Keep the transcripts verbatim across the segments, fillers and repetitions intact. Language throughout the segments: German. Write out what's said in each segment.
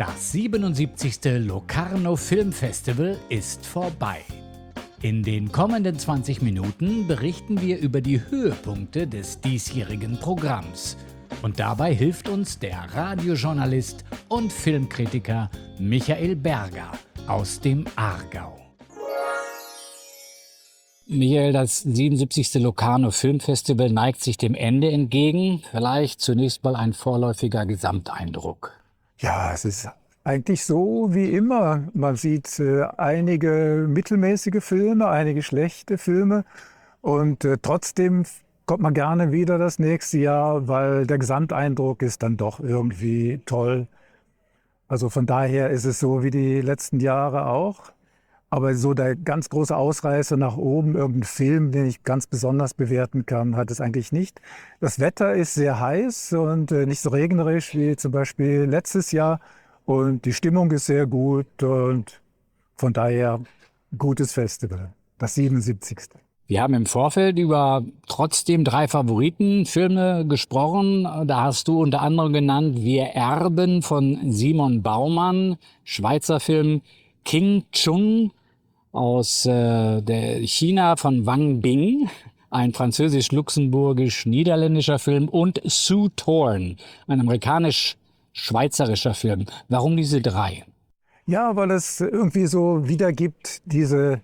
Das siebenundsiebzigste Locarno Filmfestival ist vorbei. In den kommenden zwanzig Minuten berichten wir über die Höhepunkte des diesjährigen Programms. Und dabei hilft uns der Radiojournalist und Filmkritiker Michael Berger aus dem Aargau. Michael, das siebenundsiebzigste Locarno Filmfestival neigt sich dem Ende entgegen. Vielleicht zunächst mal ein vorläufiger Gesamteindruck. Ja, es ist eigentlich so wie immer. Man sieht äh, einige mittelmäßige Filme, einige schlechte Filme und äh, trotzdem kommt man gerne wieder das nächste Jahr, weil der Gesamteindruck ist dann doch irgendwie toll. Also von daher ist es so wie die letzten Jahre auch. Aber so der ganz große Ausreißer nach oben, irgendein Film, den ich ganz besonders bewerten kann, hat es eigentlich nicht. Das Wetter ist sehr heiß und äh, nicht so regnerisch wie zum Beispiel letztes Jahr. Und die Stimmung ist sehr gut und von daher gutes Festival, das siebenundsiebzigste. Wir haben im Vorfeld über trotzdem drei Favoritenfilme gesprochen. Da hast du unter anderem genannt Wir erben von Simon Baumann, Schweizer Film King Chung aus äh, der China von Wang Bing, ein französisch-luxemburgisch-niederländischer Film, und Sue Thorn, ein amerikanisch-schweizerischer Film. Warum diese drei? Ja, weil es irgendwie so wiedergibt, diese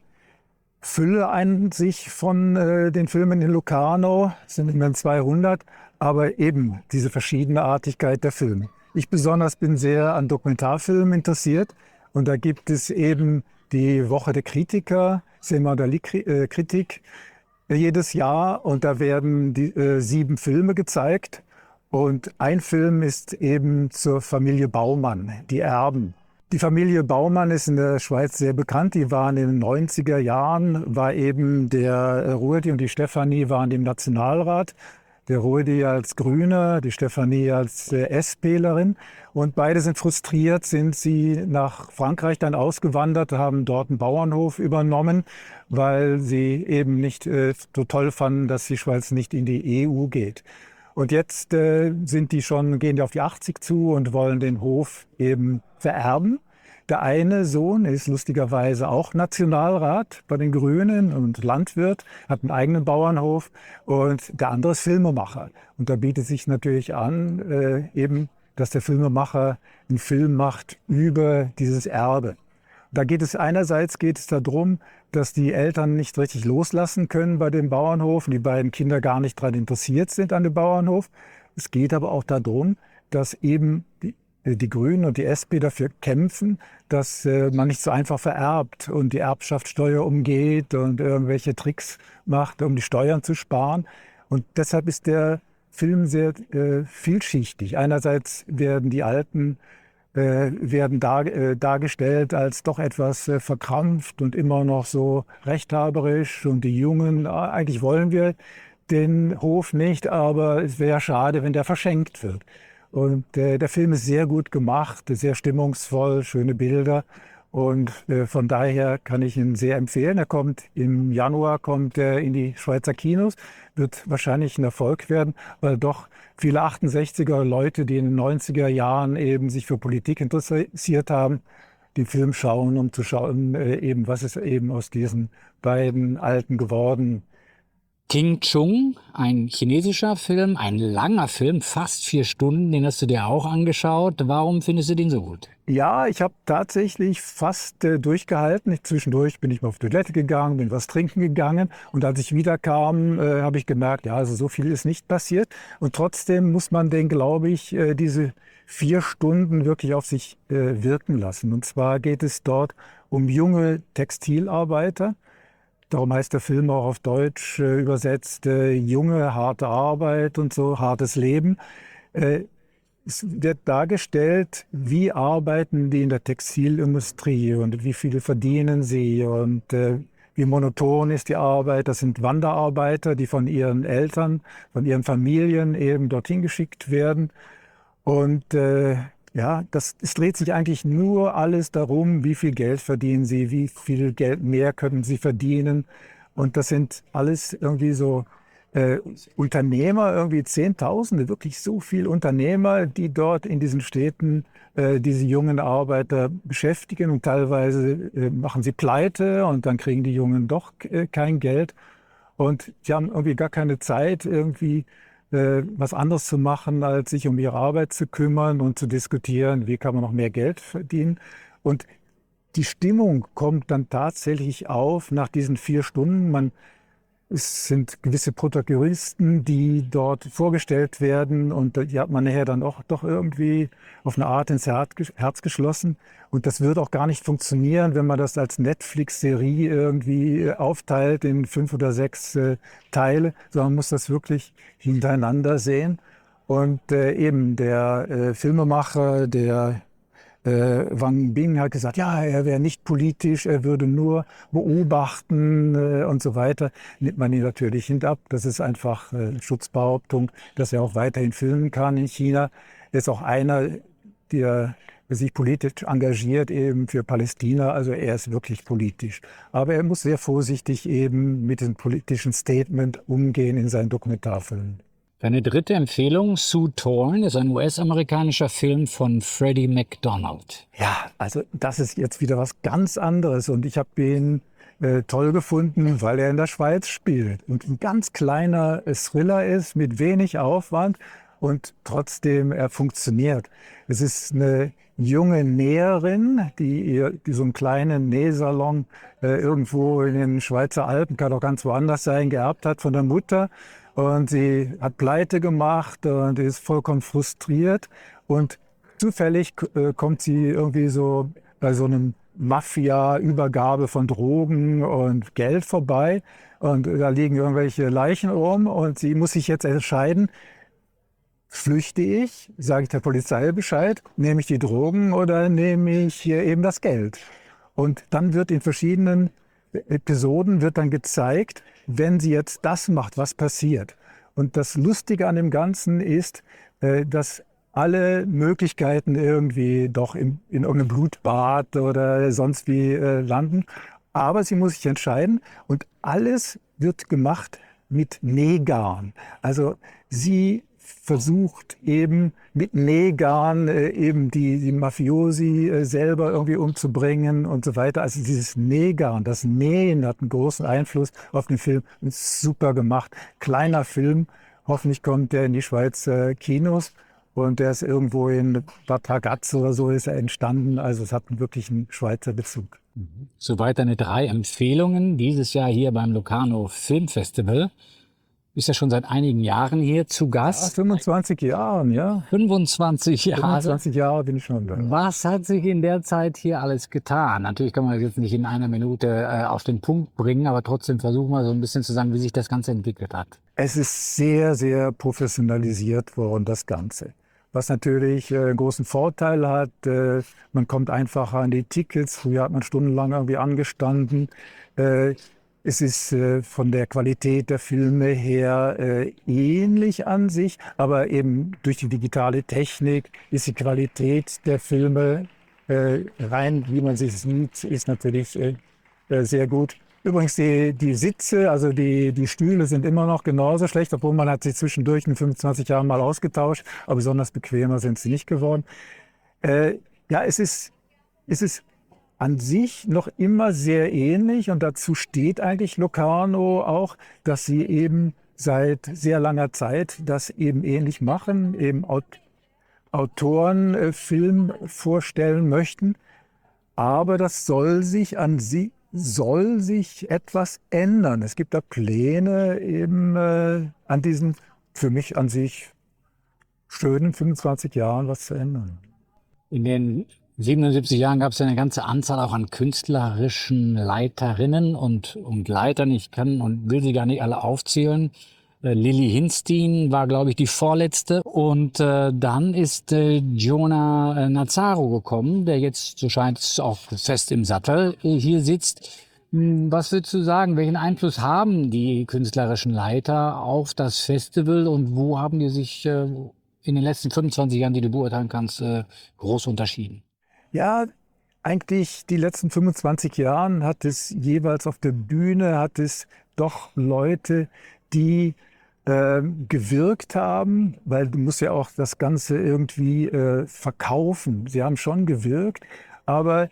Fülle an sich von äh, den Filmen in Locarno, es sind immerhin zweihundert, aber eben diese Verschiedenartigkeit der Filme. Ich besonders bin sehr an Dokumentarfilmen interessiert und da gibt es eben die Woche der Kritiker, Semaine de la Critique, jedes Jahr und da werden die, äh, sieben Filme gezeigt und ein Film ist eben zur Familie Baumann, die Erben. Die Familie Baumann ist in der Schweiz sehr bekannt. Die waren in den neunziger Jahren, war eben der Ruedi und die Stefanie waren im Nationalrat. Der Ruedi als Grüner, die Stefanie als SPlerin. Und beide sind frustriert, sind sie nach Frankreich dann ausgewandert, haben dort einen Bauernhof übernommen, weil sie eben nicht äh, so toll fanden, dass die Schweiz nicht in die E U geht. Und jetzt äh, sind die schon, gehen die auf die achtzig zu und wollen den Hof eben vererben. Der eine Sohn ist lustigerweise auch Nationalrat bei den Grünen und Landwirt, hat einen eigenen Bauernhof und der andere ist Filmemacher. Und da bietet sich natürlich an, äh, eben, dass der Filmemacher einen Film macht über dieses Erbe. Da geht es einerseits geht es darum, dass die Eltern nicht richtig loslassen können bei dem Bauernhof und die beiden Kinder gar nicht daran interessiert sind an dem Bauernhof. Es geht aber auch darum, dass eben die, die Grünen und die S P dafür kämpfen, dass äh, man nicht so einfach vererbt und die Erbschaftssteuer umgeht und irgendwelche Tricks macht, um die Steuern zu sparen. Und deshalb ist der Film sehr äh, vielschichtig. Einerseits werden die Alten äh, werden dar, äh, dargestellt als doch etwas äh, verkrampft und immer noch so rechthaberisch. Und die Jungen, äh, eigentlich wollen wir den Hof nicht, aber es wäre schade, wenn der verschenkt wird. Und äh, der Film ist sehr gut gemacht, sehr stimmungsvoll, schöne Bilder. Und äh, von daher kann ich ihn sehr empfehlen. Er kommt im Januar kommt er in die Schweizer Kinos, wird wahrscheinlich ein Erfolg werden, weil doch viele achtundsechziger Leute, die in den neunziger Jahren eben sich für Politik interessiert haben, den Film schauen, um zu schauen, äh, eben was ist eben aus diesen beiden Alten geworden. King Chung, ein chinesischer Film, ein langer Film, fast vier Stunden, den hast du dir auch angeschaut. Warum findest du den so gut? Ja, ich habe tatsächlich fast äh, durchgehalten. Ich, zwischendurch bin ich mal auf die Toilette gegangen, bin was trinken gegangen und als ich wiederkam, äh, habe ich gemerkt, ja, also so viel ist nicht passiert. Und trotzdem muss man den, glaube ich, äh, diese vier Stunden wirklich auf sich äh, wirken lassen. Und zwar geht es dort um junge Textilarbeiter. Darum heißt der Film auch auf Deutsch äh, übersetzt, äh, junge, harte Arbeit und so, hartes Leben. Äh, es wird dargestellt, wie arbeiten die in der Textilindustrie und wie viel verdienen sie und äh, wie monoton ist die Arbeit. Das sind Wanderarbeiter, die von ihren Eltern, von ihren Familien eben dorthin geschickt werden. Und äh, Ja, das, es dreht sich eigentlich nur alles darum, wie viel Geld verdienen sie, wie viel Geld mehr können sie verdienen. Und das sind alles irgendwie so äh, Unternehmer, irgendwie Zehntausende, wirklich so viele Unternehmer, die dort in diesen Städten äh, diese jungen Arbeiter beschäftigen und teilweise äh, machen sie pleite und dann kriegen die Jungen doch äh, kein Geld und die haben irgendwie gar keine Zeit, irgendwie äh, was anderes zu machen, als sich um ihre Arbeit zu kümmern und zu diskutieren, wie kann man noch mehr Geld verdienen. Und die Stimmung kommt dann tatsächlich auf nach diesen vier Stunden. Man Es sind gewisse Protagonisten, die dort vorgestellt werden und die hat man nachher dann auch doch irgendwie auf eine Art ins Herz geschlossen. Und das wird auch gar nicht funktionieren, wenn man das als Netflix-Serie irgendwie aufteilt in fünf oder sechs äh, Teile, sondern man muss das wirklich hintereinander sehen. Und äh, eben der äh, Filmemacher, der Äh, Wang Bing hat gesagt, ja, er wäre nicht politisch, er würde nur beobachten äh, und so weiter. Nimmt man ihn natürlich hinab. Das ist einfach äh, Schutzbehauptung, dass er auch weiterhin filmen kann in China. Er ist auch einer, der sich politisch engagiert eben für Palästina. Also er ist wirklich politisch. Aber er muss sehr vorsichtig eben mit dem politischen Statement umgehen in seinen Dokumentarfilmen. Deine dritte Empfehlung, Sue Torn, ist ein U S-amerikanischer Film von Freddie McDonald. Ja, also das ist jetzt wieder was ganz anderes und ich habe ihn äh, toll gefunden, weil er in der Schweiz spielt und ein ganz kleiner äh, Thriller ist mit wenig Aufwand und trotzdem er funktioniert. Es ist eine junge Näherin, die, ihr, die so einen kleinen Nähsalon äh, irgendwo in den Schweizer Alpen, kann auch ganz woanders sein, geerbt hat von der Mutter. Und sie hat pleite gemacht und ist vollkommen frustriert. Und zufällig äh, kommt sie irgendwie so bei so einem Mafia-Übergabe von Drogen und Geld vorbei. Und da liegen irgendwelche Leichen rum und sie muss sich jetzt entscheiden, flüchte ich, sage ich der Polizei Bescheid, nehme ich die Drogen oder nehme ich hier eben das Geld. Und dann wird in verschiedenen Episoden wird dann gezeigt, wenn sie jetzt das macht, was passiert. Und das Lustige an dem Ganzen ist, dass alle Möglichkeiten irgendwie doch in, in irgendeinem Blutbad oder sonst wie landen. Aber sie muss sich entscheiden und alles wird gemacht mit Nähgarn. Also sie versucht eben mit Nähgarn äh, eben die, die Mafiosi äh, selber irgendwie umzubringen und so weiter. Also dieses Nähgarn, das Nähen hat einen großen Einfluss auf den Film. Ist super gemacht. Kleiner Film. Hoffentlich kommt der in die Schweizer Kinos. Und der ist irgendwo in Bad Ragaz oder so ist er entstanden. Also es hat wirklich einen Schweizer Bezug. Soweit deine drei Empfehlungen dieses Jahr hier beim Locarno Filmfestival. Ist ja schon seit einigen Jahren hier zu Gast. Ja, fünfundzwanzig Jahren, ja. fünfundzwanzig Jahre. fünfundzwanzig Jahre bin ich schon da. Was hat sich in der Zeit hier alles getan? Natürlich kann man das jetzt nicht in einer Minute äh, auf den Punkt bringen, aber trotzdem versuchen wir so ein bisschen zu sagen, wie sich das Ganze entwickelt hat. Es ist sehr, sehr professionalisiert worden, das Ganze. Was natürlich äh, einen großen Vorteil hat, äh, man kommt einfacher an die Tickets. Früher hat man stundenlang irgendwie angestanden. Äh, Es ist äh, von der Qualität der Filme her äh, ähnlich an sich, aber eben durch die digitale Technik ist die Qualität der Filme äh, rein, wie man sie sieht, ist natürlich äh, äh, sehr gut. Übrigens die, die Sitze, also die, die Stühle sind immer noch genauso schlecht, obwohl man hat sie zwischendurch in fünfundzwanzig Jahren mal ausgetauscht, aber besonders bequemer sind sie nicht geworden. Äh, ja, es ist, es ist an sich noch immer sehr ähnlich und dazu steht eigentlich Locarno auch, dass sie eben seit sehr langer Zeit das eben ähnlich machen, eben Autoren äh, Film vorstellen möchten. Aber das soll sich an sie soll sich etwas ändern. Es gibt da Pläne eben äh, an diesen für mich an sich schönen fünfundzwanzig Jahren was zu ändern. In den siebenundsiebzig Jahren gab es ja eine ganze Anzahl auch an künstlerischen Leiterinnen und, und Leitern. Ich kann und will sie gar nicht alle aufzählen. Äh, Lili Hinstein war, glaube ich, die vorletzte. Und äh, dann ist äh, Jonah äh, Nazaro gekommen, der jetzt, so scheint es, auch fest im Sattel äh, hier sitzt. Hm, was würdest du sagen? Welchen Einfluss haben die künstlerischen Leiter auf das Festival und wo haben die sich äh, in den letzten fünfundzwanzig Jahren, die du beurteilen kannst, äh, groß unterschieden? Ja, eigentlich die letzten fünfundzwanzig Jahren hat es jeweils auf der Bühne, hat es doch Leute, die äh, gewirkt haben, weil du musst ja auch das Ganze irgendwie äh, verkaufen. Sie haben schon gewirkt, aber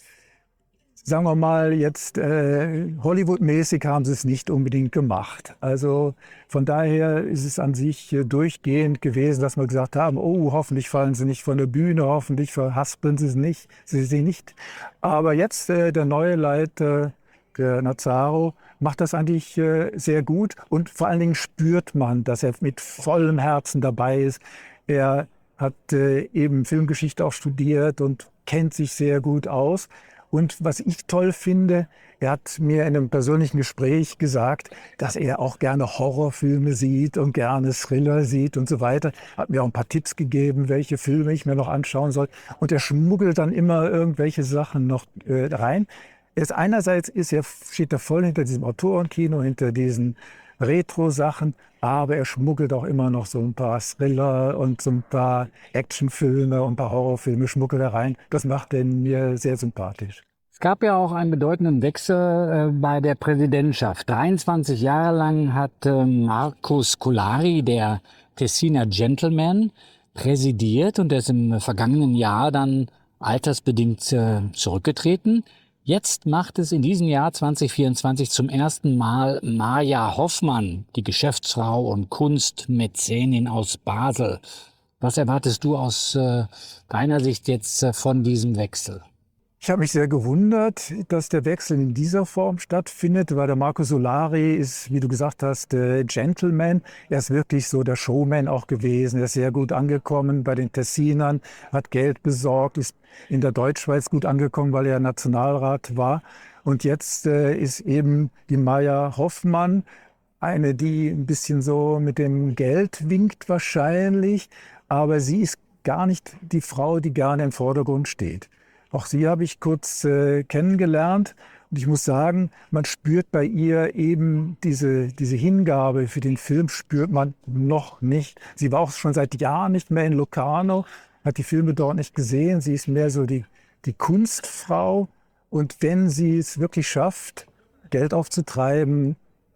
sagen wir mal, jetzt äh, Hollywood-mäßig haben sie es nicht unbedingt gemacht. Also von daher ist es an sich äh, durchgehend gewesen, dass wir gesagt haben, oh, hoffentlich fallen sie nicht von der Bühne, hoffentlich verhaspeln sie es nicht, sie sie nicht. Aber jetzt äh, der neue Leiter, der Nazzaro, macht das eigentlich äh, sehr gut und vor allen Dingen spürt man, dass er mit vollem Herzen dabei ist. Er hat äh, eben Filmgeschichte auch studiert und kennt sich sehr gut aus. Und was ich toll finde, er hat mir in einem persönlichen Gespräch gesagt, dass er auch gerne Horrorfilme sieht und gerne Thriller sieht und so weiter. Hat mir auch ein paar Tipps gegeben, welche Filme ich mir noch anschauen soll. Und er schmuggelt dann immer irgendwelche Sachen noch äh, rein. Er ist einerseits ist er, steht er voll hinter diesem Autorenkino, hinter diesen Retro-Sachen, aber er schmuggelt auch immer noch so ein paar Thriller und so ein paar Actionfilme und ein paar Horrorfilme schmuggelt er rein. Das macht ihn mir sehr sympathisch. Es gab ja auch einen bedeutenden Wechsel äh, bei der Präsidentschaft. dreiundzwanzig Jahre lang hat äh, Marco Scolari, der Tessiner Gentleman, präsidiert und er ist im vergangenen Jahr dann altersbedingt äh, zurückgetreten. Jetzt macht es in diesem Jahr zwanzig vierundzwanzig zum ersten Mal Maja Hoffmann, die Geschäftsfrau und Kunstmäzenin aus Basel. Was erwartest du aus äh, deiner Sicht jetzt äh, von diesem Wechsel? Ich habe mich sehr gewundert, dass der Wechsel in dieser Form stattfindet, weil der Marco Scolari ist, wie du gesagt hast, der Gentleman. Er ist wirklich so der Showman auch gewesen. Er ist sehr gut angekommen bei den Tessinern, hat Geld besorgt, ist in der Deutschschweiz gut angekommen, weil er Nationalrat war. Und jetzt äh, ist eben die Maja Hoffmann eine, die ein bisschen so mit dem Geld winkt wahrscheinlich. Aber sie ist gar nicht die Frau, die gerne im Vordergrund steht. Auch sie habe ich kurz äh, kennengelernt und ich muss sagen, man spürt bei ihr eben diese, diese Hingabe für den Film, spürt man noch nicht. Sie war auch schon seit Jahren nicht mehr in Locarno, hat die Filme dort nicht gesehen. Sie ist mehr so die, die Kunstfrau und wenn sie es wirklich schafft, Geld aufzutreiben,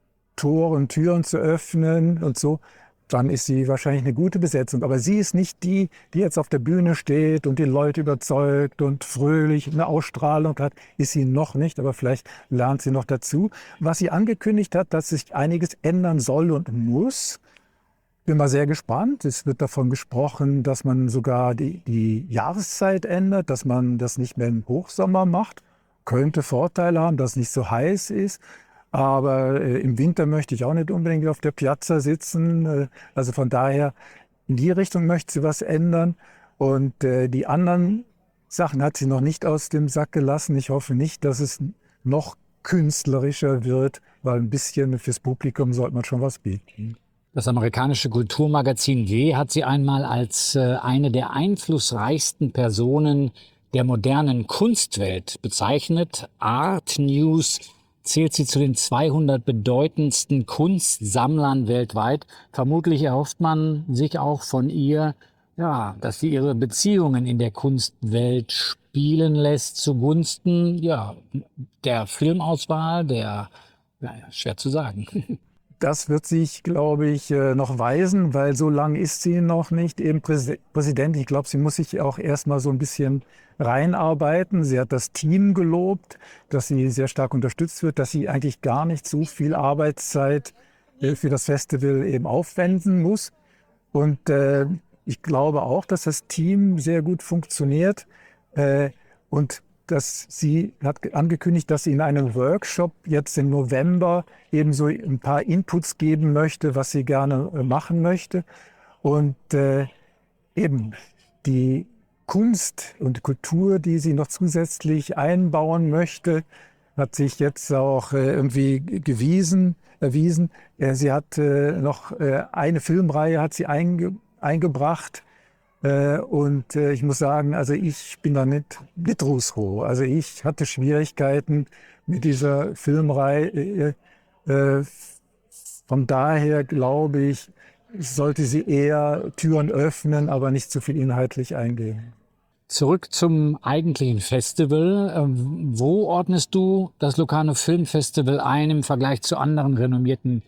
Tore und Türen zu öffnen und so, dann ist sie wahrscheinlich eine gute Besetzung. Aber sie ist nicht die, die jetzt auf der Bühne steht und die Leute überzeugt und fröhlich eine Ausstrahlung hat. Ist sie noch nicht, aber vielleicht lernt sie noch dazu. Was sie angekündigt hat, dass sich einiges ändern soll und muss. Bin mal sehr gespannt. Es wird davon gesprochen, dass man sogar die, die Jahreszeit ändert, dass man das nicht mehr im Hochsommer macht. Könnte Vorteile haben, dass es nicht so heiß ist. Aber äh, im Winter möchte ich auch nicht unbedingt auf der Piazza sitzen. Äh, also von daher, in die Richtung möchte sie was ändern. Und äh, die anderen Sachen hat sie noch nicht aus dem Sack gelassen. Ich hoffe nicht, dass es noch künstlerischer wird, weil ein bisschen fürs Publikum sollte man schon was bieten. Das amerikanische Kulturmagazin W hat sie einmal als äh, eine der einflussreichsten Personen der modernen Kunstwelt bezeichnet. Art News zählt sie zu den zweihundert bedeutendsten Kunstsammlern weltweit. Vermutlich erhofft man sich auch von ihr, ja, dass sie ihre Beziehungen in der Kunstwelt spielen lässt zugunsten, ja, der Filmauswahl, der, ja, schwer zu sagen. Das wird sich, glaube ich, noch weisen, weil so lange ist sie noch nicht eben Präsidentin. Ich glaube, sie muss sich auch erst mal so ein bisschen reinarbeiten. Sie hat das Team gelobt, dass sie sehr stark unterstützt wird, dass sie eigentlich gar nicht so viel Arbeitszeit für das Festival eben aufwenden muss. Und äh, ich glaube auch, dass das Team sehr gut funktioniert. Äh, und dass sie hat angekündigt, dass sie in einem Workshop jetzt im November eben so ein paar Inputs geben möchte, was sie gerne machen möchte. Und äh, eben die Kunst und Kultur, die sie noch zusätzlich einbauen möchte, hat sich jetzt auch äh, irgendwie gewiesen, erwiesen. Äh, sie hat äh, noch äh, eine Filmreihe hat sie einge, eingebracht. Und ich muss sagen, also ich bin da nicht, nicht rußfroh. Also ich hatte Schwierigkeiten mit dieser Filmreihe. Von daher glaube ich, sollte sie eher Türen öffnen, aber nicht zu viel inhaltlich eingehen. Zurück zum eigentlichen Festival. Wo ordnest du das Locarno Film Festival ein im Vergleich zu anderen renommierten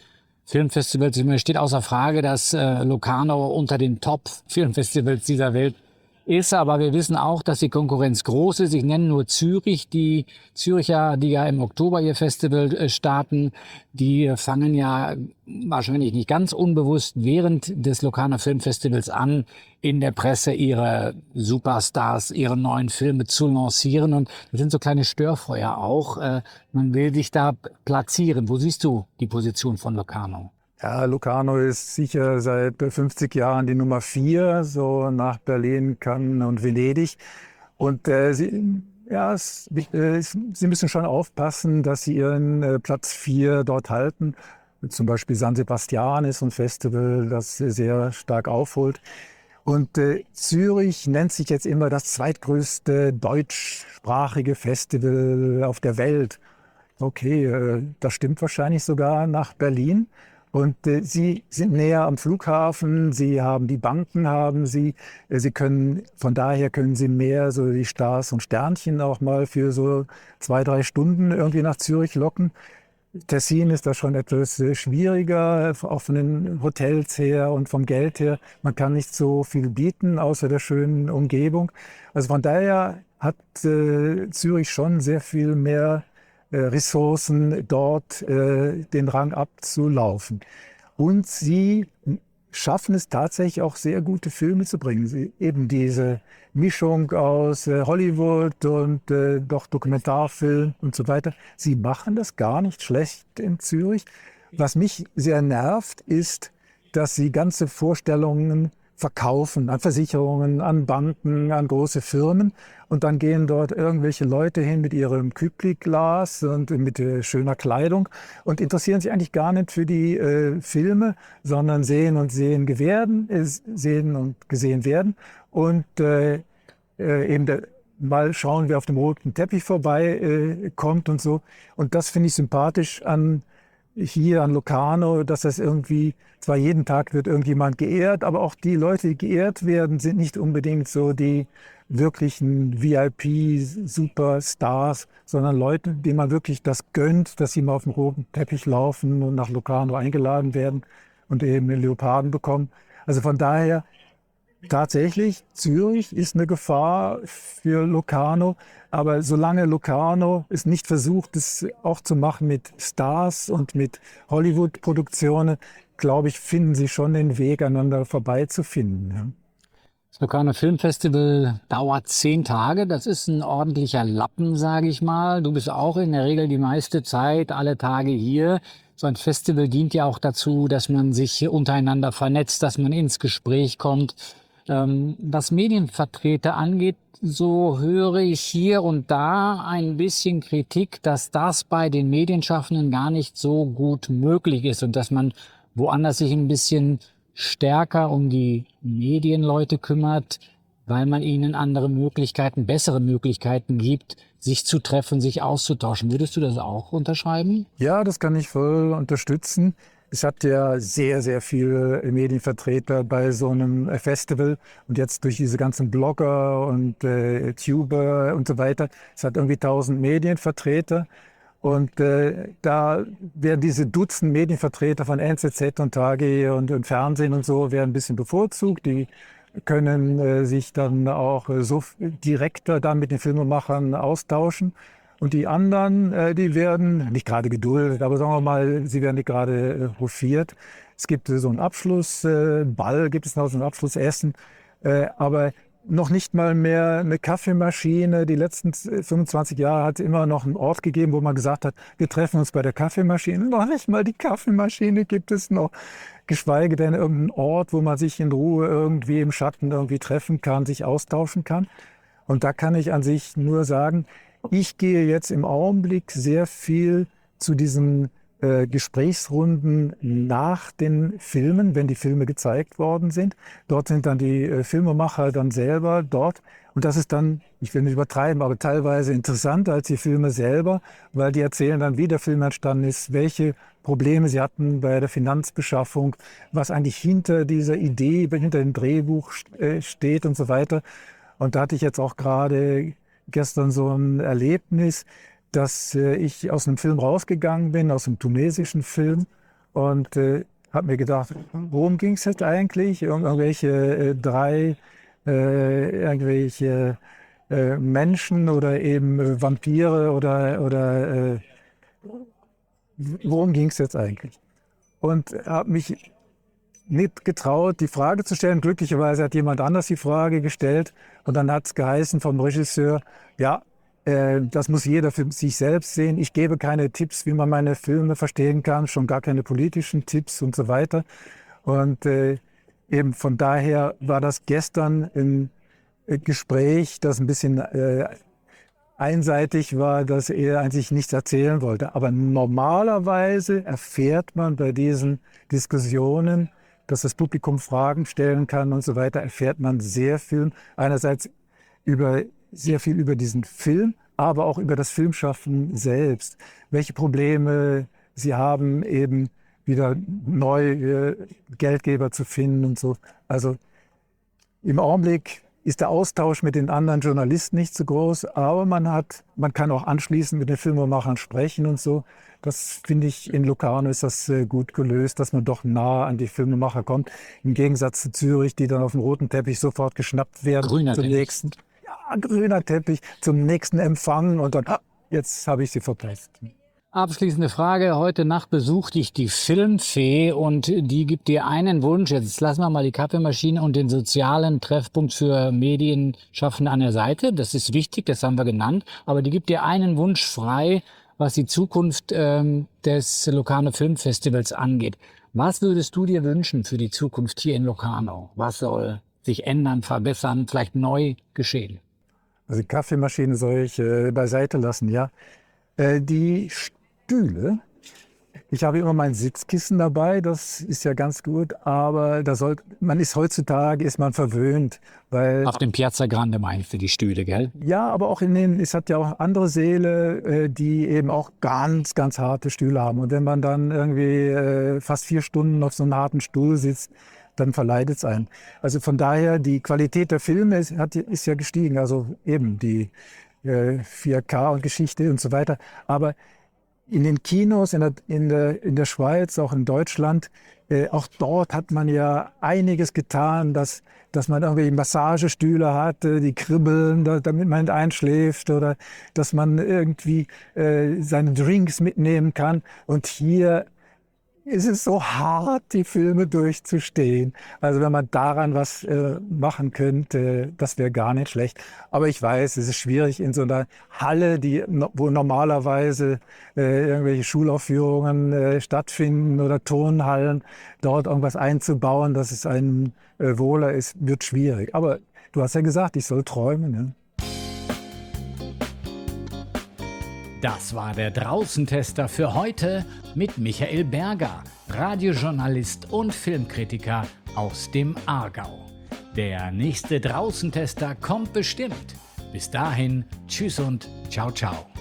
Filmfestivals. Es steht außer Frage, dass äh, Locarno unter den Top-Filmfestivals dieser Welt ist, aber wir wissen auch, dass die Konkurrenz groß ist. Ich nenne nur Zürich. Die Züricher, die ja im Oktober ihr Festival äh, starten, die fangen ja wahrscheinlich nicht ganz unbewusst während des Locarno Filmfestivals an, in der Presse ihre Superstars, ihre neuen Filme zu lancieren. Und das sind so kleine Störfeuer auch. Äh, man will sich da platzieren. Wo siehst du die Position von Locarno? Ja, Locarno ist sicher seit fünfzig Jahren die Nummer vier, so nach Berlin, Cannes und Venedig. Und äh, sie, ja, es, äh, sie müssen schon aufpassen, dass sie ihren äh, Platz vier dort halten. Zum Beispiel San Sebastian ist ein Festival, das sehr stark aufholt. Und äh, Zürich nennt sich jetzt immer das zweitgrößte deutschsprachige Festival auf der Welt. Okay, äh, das stimmt wahrscheinlich sogar nach Berlin. Und äh, sie sind näher am Flughafen, sie haben die Banken, haben sie, äh, sie können, von daher können sie mehr so die Stars und Sternchen auch mal für so zwei, drei Stunden irgendwie nach Zürich locken. Tessin ist da schon etwas äh, schwieriger, auch von den Hotels her und vom Geld her. Man kann nicht so viel bieten, außer der schönen Umgebung. Also von daher hat äh, Zürich schon sehr viel mehr Ressourcen, dort äh, den Rang abzulaufen. Und sie schaffen es tatsächlich auch sehr gute Filme zu bringen. Sie, eben diese Mischung aus äh, Hollywood und äh, doch Dokumentarfilm und so weiter. Sie machen das gar nicht schlecht in Zürich. Was mich sehr nervt, ist, dass sie ganze Vorstellungen verkaufen an Versicherungen, an Banken, an große Firmen. Und dann gehen dort irgendwelche Leute hin mit ihrem Kübli-Glas und mit äh, schöner Kleidung und interessieren sich eigentlich gar nicht für die äh, Filme, sondern sehen und sehen werden, äh, sehen und gesehen werden. Und äh, äh, eben der, mal schauen, wer auf dem roten Teppich vorbei äh, kommt und so. Und das finde ich sympathisch an hier an Locarno, dass das irgendwie, zwar jeden Tag wird irgendjemand geehrt, aber auch die Leute, die geehrt werden, sind nicht unbedingt so die wirklichen V I P-Superstars, sondern Leute, denen man wirklich das gönnt, dass sie mal auf dem roten Teppich laufen und nach Locarno eingeladen werden und eben Leoparden bekommen. Also von daher, tatsächlich, Zürich ist eine Gefahr für Locarno, aber solange Locarno es nicht versucht, es auch zu machen mit Stars und mit Hollywood-Produktionen, glaube ich, finden sie schon den Weg, aneinander vorbeizufinden. Das Locarno Filmfestival dauert zehn Tage. Das ist ein ordentlicher Lappen, sage ich mal. Du bist auch in der Regel die meiste Zeit, alle Tage hier. So ein Festival dient ja auch dazu, dass man sich untereinander vernetzt, dass man ins Gespräch kommt. Ähm, was Medienvertreter angeht, so höre ich hier und da ein bisschen Kritik, dass das bei den Medienschaffenden gar nicht so gut möglich ist und dass man woanders sich ein bisschen stärker um die Medienleute kümmert, weil man ihnen andere Möglichkeiten, bessere Möglichkeiten gibt, sich zu treffen, sich auszutauschen. Würdest du das auch unterschreiben? Ja, das kann ich voll unterstützen. Es hat ja sehr, sehr viele Medienvertreter bei so einem Festival und jetzt durch diese ganzen Blogger und äh, Tuber und so weiter. Es hat irgendwie tausend Medienvertreter und äh, da werden diese Dutzend Medienvertreter von N Z Z und T A G und, und Fernsehen und so werden ein bisschen bevorzugt. Die können äh, sich dann auch äh, so direkter dann mit den Filmemachern austauschen. Und die anderen, äh, die werden nicht gerade geduldet, aber sagen wir mal, sie werden nicht gerade äh, hofiert. Es gibt äh, so einen Abschlussball, äh, gibt es noch so ein Abschlussessen, äh, aber noch nicht mal mehr eine Kaffeemaschine. Die letzten fünfundzwanzig Jahre hat es immer noch einen Ort gegeben, wo man gesagt hat, wir treffen uns bei der Kaffeemaschine. Noch nicht mal die Kaffeemaschine gibt es noch. Geschweige denn irgendeinen Ort, wo man sich in Ruhe irgendwie im Schatten irgendwie treffen kann, sich austauschen kann. Und da kann ich an sich nur sagen, ich gehe jetzt im Augenblick sehr viel zu diesen äh, Gesprächsrunden nach den Filmen, wenn die Filme gezeigt worden sind. Dort sind dann die äh, Filmemacher dann selber dort. Und das ist dann, ich will nicht übertreiben, aber teilweise interessanter als die Filme selber, weil die erzählen dann, wie der Film entstanden ist, welche Probleme sie hatten bei der Finanzbeschaffung, was eigentlich hinter dieser Idee, hinter dem Drehbuch äh, steht und so weiter. Und da hatte ich jetzt auch gerade gestern so ein Erlebnis, dass äh, ich aus einem Film rausgegangen bin, aus einem tunesischen Film. und äh, habe mir gedacht, worum ging es jetzt eigentlich? Irgend- Irgendwelche äh, drei, äh, irgendwelche äh, Menschen oder eben äh, Vampire oder, oder äh, worum ging es jetzt eigentlich? Und habe mich nicht getraut, die Frage zu stellen. Glücklicherweise hat jemand anders die Frage gestellt und dann hat es geheißen vom Regisseur, ja, äh, das muss jeder für sich selbst sehen. Ich gebe keine Tipps, wie man meine Filme verstehen kann, schon gar keine politischen Tipps und so weiter. Und äh, eben von daher war das gestern ein äh, Gespräch, das ein bisschen äh, einseitig war, dass er eigentlich nichts erzählen wollte. Aber normalerweise erfährt man bei diesen Diskussionen, dass das Publikum Fragen stellen kann und so weiter, erfährt man sehr viel. Einerseits über, sehr viel über diesen Film, aber auch über das Filmschaffen selbst. Welche Probleme sie haben, eben wieder neue Geldgeber zu finden und so. Also im Augenblick ist der Austausch mit den anderen Journalisten nicht so groß, aber man hat, man kann auch anschließend mit den Filmemachern sprechen und so. Das finde ich, in Locarno ist das äh, gut gelöst, dass man doch nah an die Filmemacher kommt. Im Gegensatz zu Zürich, die dann auf dem roten Teppich sofort geschnappt werden. Grüner zum Teppich. nächsten, ja, grüner Teppich, zum nächsten Empfang und dann, ah, jetzt habe ich sie verpasst. Abschließende Frage. Heute Nacht besuchte ich die Filmfee und die gibt dir einen Wunsch. Jetzt lassen wir mal die Kaffeemaschine und den sozialen Treffpunkt für Medienschaffende an der Seite. Das ist wichtig, das haben wir genannt. Aber die gibt dir einen Wunsch frei, was die Zukunft ähm, des Locarno Filmfestivals angeht. Was würdest du dir wünschen für die Zukunft hier in Locarno? Was soll sich ändern, verbessern, vielleicht neu geschehen? Also die Kaffeemaschine soll ich äh, beiseite lassen, ja. Äh, die Stühle, ich habe immer mein Sitzkissen dabei, das ist ja ganz gut, aber da soll, man ist heutzutage ist man verwöhnt, weil Auf dem Piazza Grande meinst du die Stühle, gell? ja, aber auch in den, es hat ja auch andere Säle, äh, die eben auch ganz, ganz harte Stühle haben. Und wenn man dann irgendwie äh, fast vier Stunden auf so einem harten Stuhl sitzt, dann verleidet es einen. Also von daher, die Qualität der Filme ist, hat, ist ja gestiegen. Also eben die äh, vier K und Geschichte und so weiter. Aber in den Kinos in der, in der, in der Schweiz, auch in Deutschland, äh, auch dort hat man ja einiges getan, dass, dass man irgendwie Massagestühle hat, äh, die kribbeln, da, damit man nicht einschläft oder dass man irgendwie äh, seine Drinks mitnehmen kann. Und hier ist es so hart, die Filme durchzustehen. Also wenn man daran was äh, machen könnte, das wäre gar nicht schlecht. Aber ich weiß, es ist schwierig in so einer Halle, die, wo normalerweise äh, irgendwelche Schulaufführungen äh, stattfinden oder Turnhallen, dort irgendwas einzubauen, dass es einem äh, wohler ist, wird schwierig. Aber du hast ja gesagt, ich soll träumen. Ne? Das war der Draußentester für heute mit Michael Berger, Radiojournalist und Filmkritiker aus dem Aargau. Der nächste Draußentester kommt bestimmt. Bis dahin, tschüss und ciao, ciao.